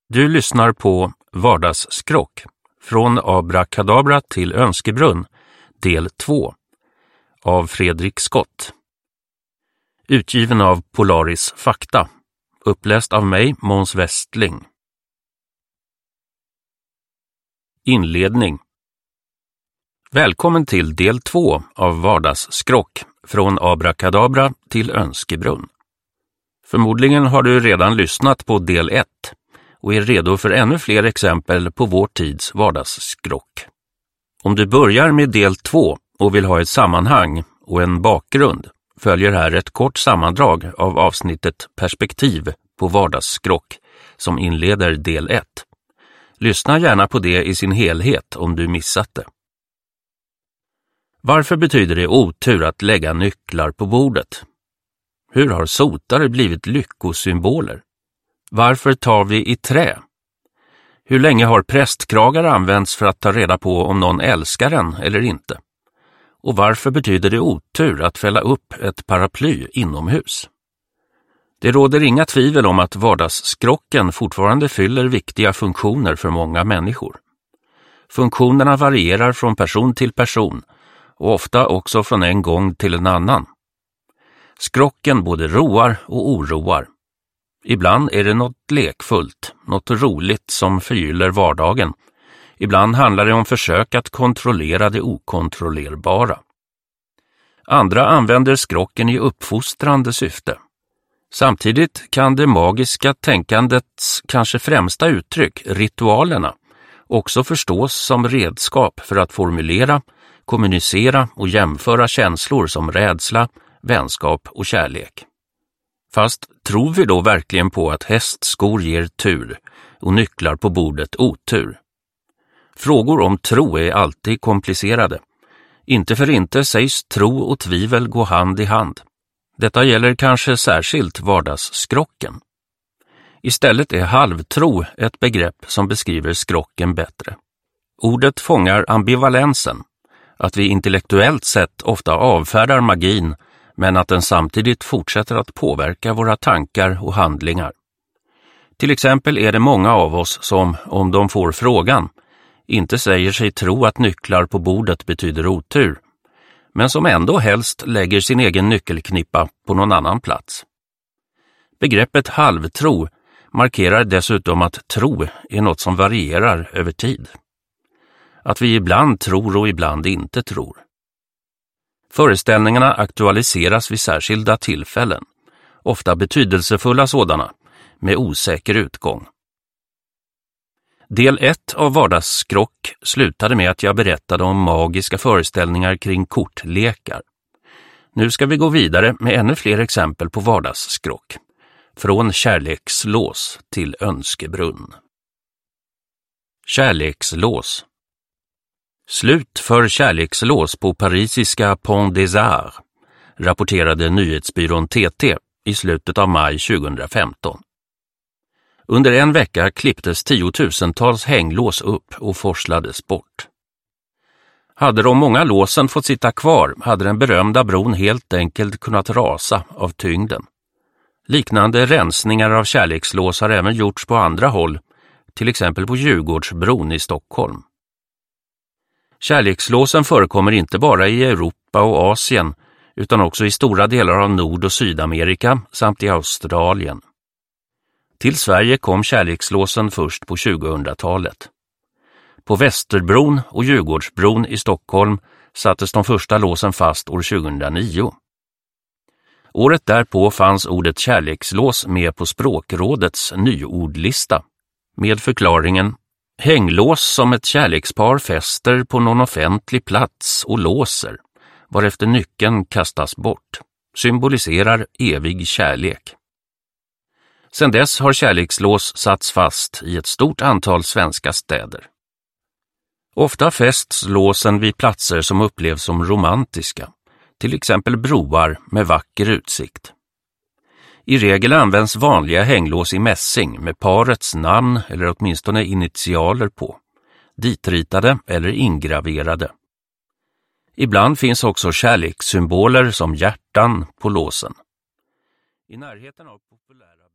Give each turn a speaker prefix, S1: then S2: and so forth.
S1: Du lyssnar på Vardagsskrock från Abrakadabra till Önskebrunn, del 2 av Fredrik Scott. Utgiven av Polaris Fakta, uppläst av mig, Måns Westling. Inledning. Välkommen till del 2 av Vardagsskrock från Abrakadabra till Önskebrunn. Förmodligen har du redan lyssnat på del 1 och är redo för ännu fler exempel på vår tids vardagsskrock. Om du börjar med del 2 och vill ha ett sammanhang och en bakgrund följer här ett kort sammandrag av avsnittet Perspektiv på vardagsskrock som inleder del 1. Lyssna gärna på det i sin helhet om du missat det. Varför betyder det otur att lägga nycklar på bordet? Hur har sotare blivit lyckosymboler? Varför tar vi i trä? Hur länge har prästkragar använts för att ta reda på om någon älskar en eller inte? Och varför betyder det otur att fälla upp ett paraply inomhus? Det råder inga tvivel om att vardagsskrocken fortfarande fyller viktiga funktioner för många människor. Funktionerna varierar från person till person och ofta också från en gång till en annan. Skrocken både roar och oroar. Ibland är det något lekfullt, något roligt som förgyller vardagen. Ibland handlar det om försök att kontrollera det okontrollerbara. Andra använder skrocken i uppfostrande syfte. Samtidigt kan det magiska tänkandets kanske främsta uttryck, ritualerna, också förstås som redskap för att formulera, kommunicera och jämföra känslor som rädsla, vänskap och kärlek. Fast tror vi då verkligen på att hästskor ger tur och nycklar på bordet otur? Frågor om tro är alltid komplicerade. Inte för inte sägs tro och tvivel gå hand i hand. Detta gäller kanske särskilt vardagsskrocken. Istället är halvtro ett begrepp som beskriver skrocken bättre. Ordet fångar ambivalensen, att vi intellektuellt sett ofta avfärdar magin men att den samtidigt fortsätter att påverka våra tankar och handlingar. Till exempel är det många av oss som, om de får frågan, inte säger sig tro att nycklar på bordet betyder otur, men som ändå helst lägger sin egen nyckelknippa på någon annan plats. Begreppet halvtro markerar dessutom att tro är något som varierar över tid. Att vi ibland tror och ibland inte tror. Föreställningarna aktualiseras vid särskilda tillfällen, ofta betydelsefulla sådana, med osäker utgång. Del 1 av Vardagsskrock slutade med att jag berättade om magiska föreställningar kring kortlekar. Nu ska vi gå vidare med ännu fler exempel på vardagsskrock. Från kärlekslås till Önskebrunn. Kärlekslås. Slut för kärlekslås på parisiska Pont des Arts, rapporterade nyhetsbyrån TT i slutet av maj 2015. Under en vecka klipptes tiotusentals hänglås upp och forslades bort. Hade de många låsen fått sitta kvar hade den berömda bron helt enkelt kunnat rasa av tyngden. Liknande rensningar av kärlekslås har även gjorts på andra håll, till exempel på Djurgårdsbron i Stockholm. Kärlekslåsen förekommer inte bara i Europa och Asien utan också i stora delar av Nord- och Sydamerika samt i Australien. Till Sverige kom kärlekslåsen först på 2000-talet. På Västerbron och Djurgårdsbron i Stockholm sattes de första låsen fast år 2009. Året därpå fanns ordet kärlekslås med på Språkrådets nyordlista med förklaringen hänglås som ett kärlekspar fäster på någon offentlig plats och låser, varefter nyckeln kastas bort, symboliserar evig kärlek. Sedan dess har kärlekslås satts fast i ett stort antal svenska städer. Ofta fästs låsen vid platser som upplevs som romantiska, till exempel broar med vacker utsikt. I regel används vanliga hänglås i mässing med parets namn eller åtminstone initialer på, ditritade eller ingraverade. Ibland finns också kärlekssymboler som hjärtan på låsen. I närheten av populära